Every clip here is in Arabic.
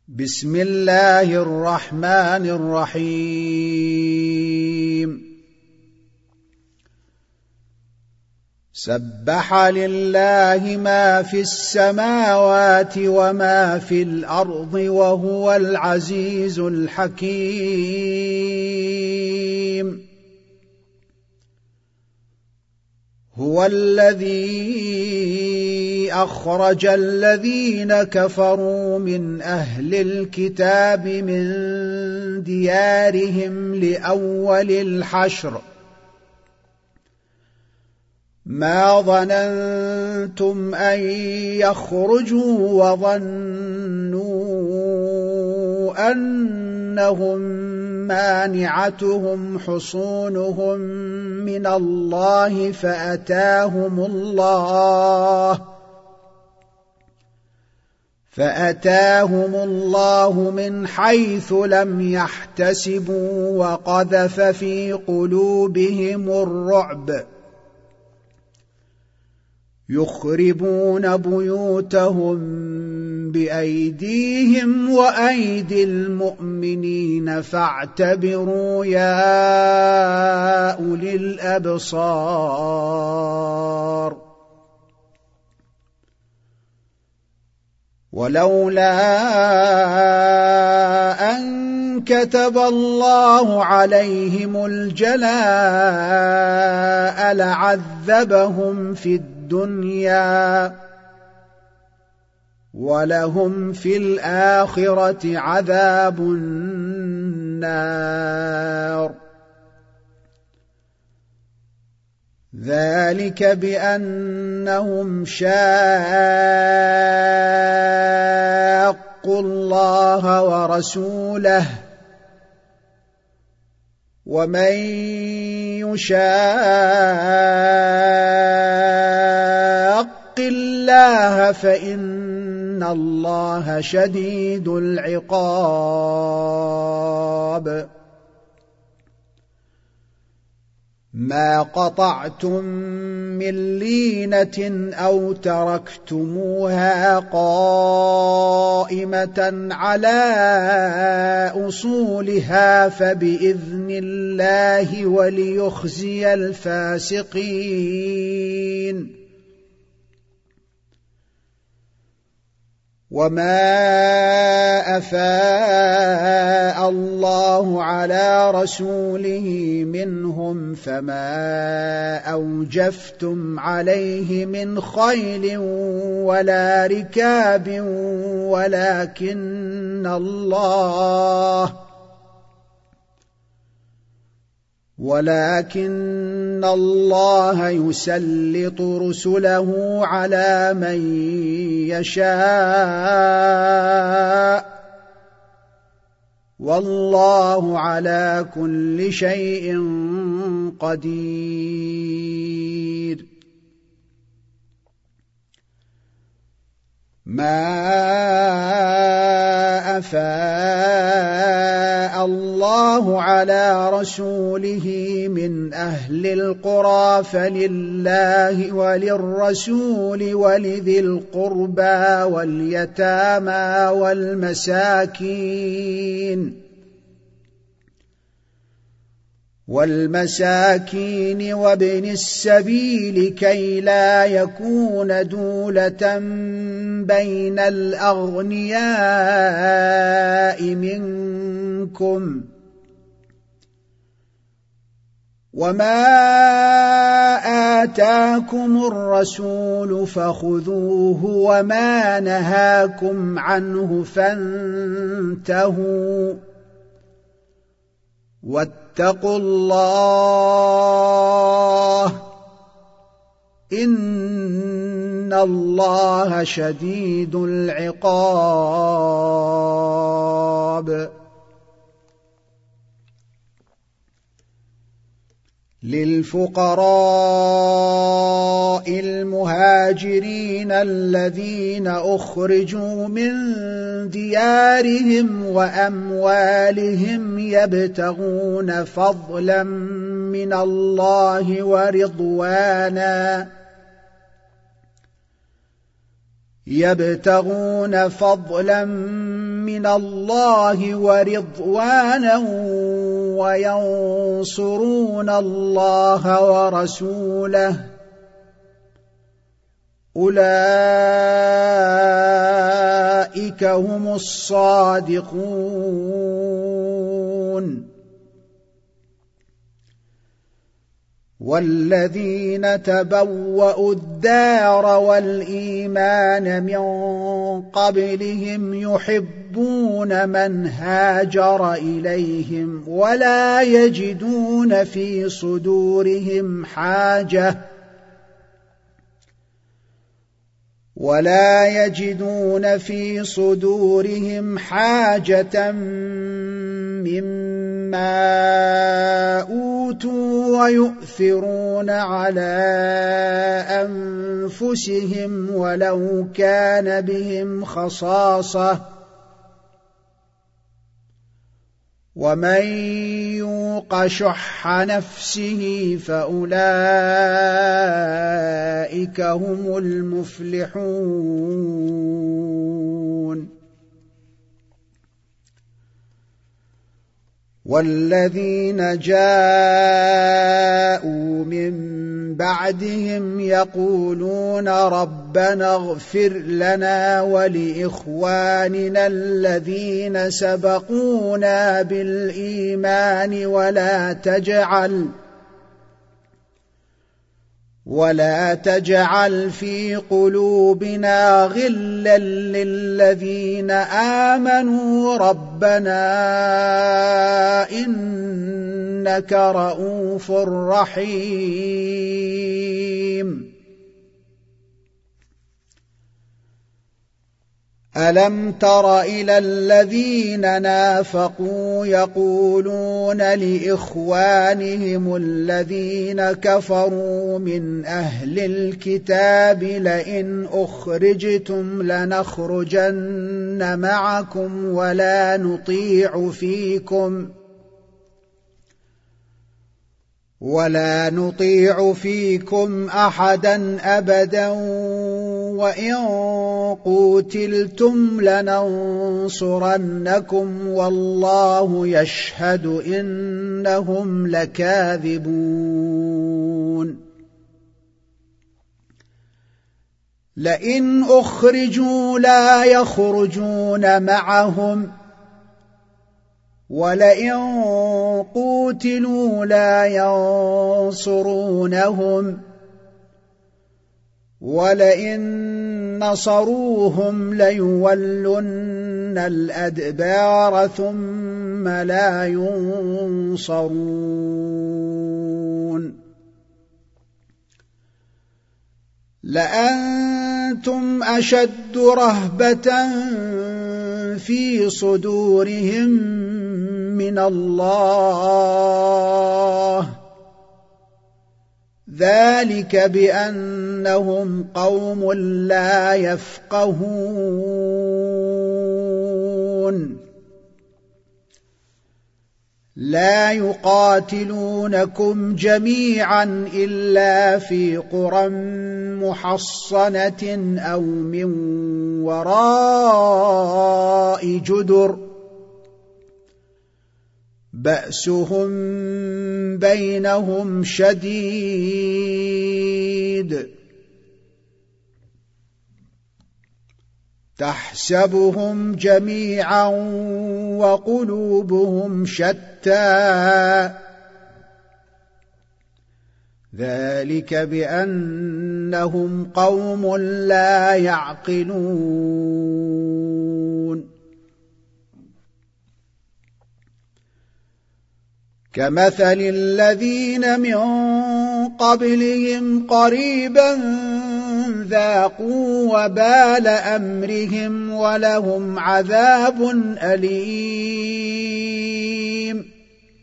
بسم الله الرحمن الرحيم. سبح لله ما في السماوات وما في الأرض وهو العزيز الحكيم. هو الذي أخرج الذين كفروا من أهل الكتاب من ديارهم لأول الحشر ما ظننتم أن يخرجوا وظنوا أنهم مانعتهم حصونهم من الله فأتاهم الله من حيث لم يحتسبوا وقذف في قلوبهم الرعب يخربون بيوتهم بأيديهم وأيدي المؤمنين فاعتبروا يا أولي الأبصار. ولولا أن كتب الله عليهم الجلاء لعذبهم في الدنيا ولهم في الآخرة عذاب النار. ذلك بأنهم شاقوا الله ورسوله ومن يشاق الله فإن الله شديد العقاب. ما قطعتم من لينة أو تركتموها قائمة على أصولها فبإذن الله وليخزي الفاسقين. وما أفاء الله على رسوله منهم فما أوجفتم عليه من خيل ولا ركاب ولكن الله يسلط رسله على من يشاء والله على كل شيء قدير. ما أفاء الله على رسوله من أهل القرى فلله وللرسول ولذي القربى واليتامى والمساكين وابن السبيل كي لا يكون دولة بين الأغنياء منكم. وما آتاكم الرسول فخذوه وما نهاكم عنه فانتهوا واتقوا الله إن الله شديد العقاب. للفقراء المهاجرين الذين أخرجوا من ديارهم وأموالهم يبتغون فضلا من الله ورضوانا يبتغون فضلا من الله ورضوانا وينصرون الله ورسوله أولئك هم الصادقون. والذين تبوأوا الدار والإيمان من قبلهم يحبون من هاجر إليهم ولا يجدون في صدورهم حاجة مما أوتوا ويؤثرون على أنفسهم ولو كان بهم خصاصة ومن يوق شح نفسه فأولئك هم المفلحون. والذين جاءوا من بعدهم يقولون ربنا اغفر لنا ولإخواننا الذين سبقونا بالإيمان ولا تجعل في قلوبنا غلا للذين آمنوا ربنا إنك رؤوف رحيم. ألم تر إلى الذين نافقوا يقولون لإخوانهم الذين كفروا من أهل الكتاب لئن أخرجتم لنخرجن معكم ولا نطيع فيكم أحدا أبدا وإن قوتلتم لننصرنكم والله يشهد إنهم لكاذبون. لئن أخرجوا لا يخرجون معهم ولئن قوتلوا لا ينصرونهم ولئن نصروهم ليولن الأدبار ثم لا ينصرون. لأنتم أشد رهبة في صدورهم من الله ذلك بأنهم قوم لا يفقهون. لا يقاتلونكم جميعا إلا في قرى محصنة أو من وراء جدر بأسهم بينهم شديد تحسبهم جميعا وقلوبهم شتى ذلك بأنهم قوم لا يعقلون. كمثل الذين من قبلهم قريبا ذاقوا وبال أمرهم ولهم عذاب أليم.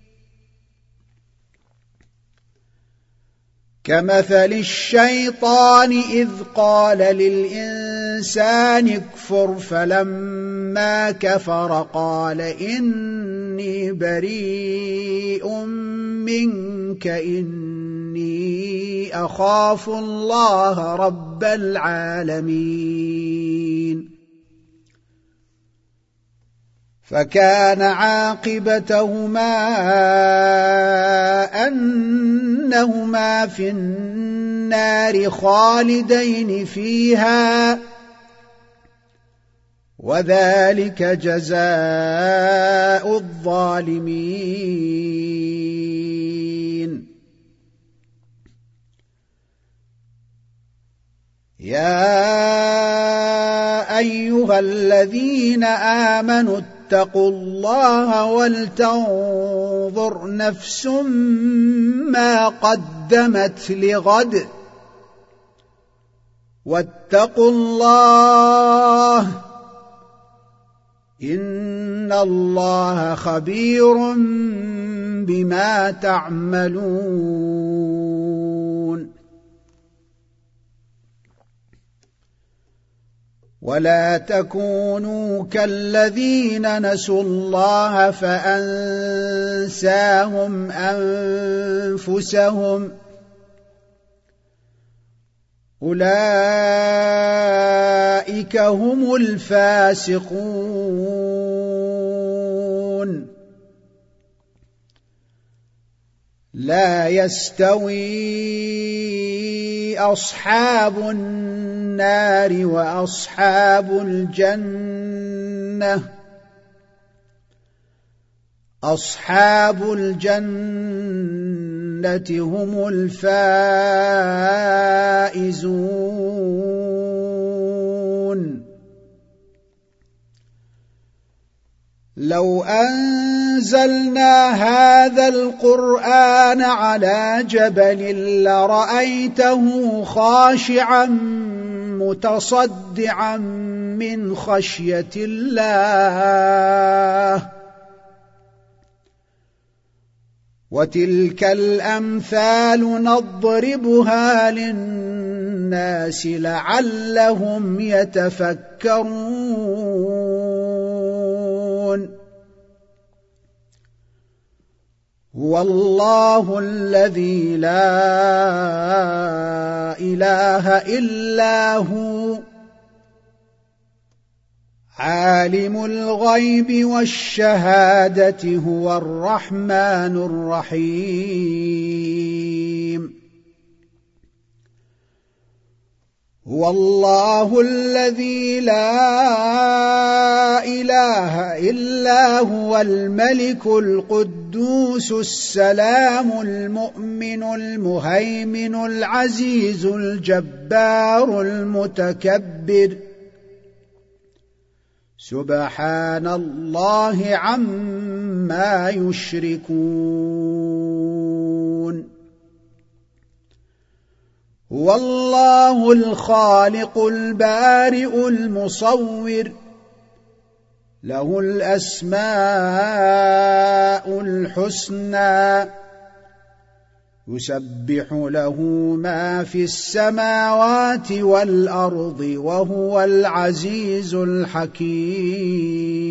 كمثل الشيطان إذ قال للإنسان اكفر فلما كفر قال إني بريء منك إني أخاف الله رب العالمين. فكان عاقبتهما أنهما في النار خالدين فيها وذلك جزاء الظالمين. يا أيها الذين آمنوا اتقوا الله ولتنظر نفس ما قدمت لغد واتقوا الله إن الله خبير بما تعملون. ولا تكونوا كالذين نسوا الله فأنساهم أنفسهم أولئك هم الفاسقون. لا يستوي أصحاب النار وأصحاب الجنة أصحاب الجنة هم الفائزون. لو أنزلنا هذا القرآن على جبل لرأيته خاشعا متصدعا من خشية الله. وتلك الأمثال نضربها للناس لعلهم يتفكرون. هو الله الذي لا إله إلا هو عالم الغيب والشهادة هو الرحمن الرحيم. هو الله الذي لا إله إلا هو الملك القدوس السلام المؤمن المهيمن العزيز الجبار المتكبر سبحان الله عما يشركون. هو الله الخالق البارئ المصور له الأسماء الحسنى يسبح له ما في السماوات والأرض وهو العزيز الحكيم.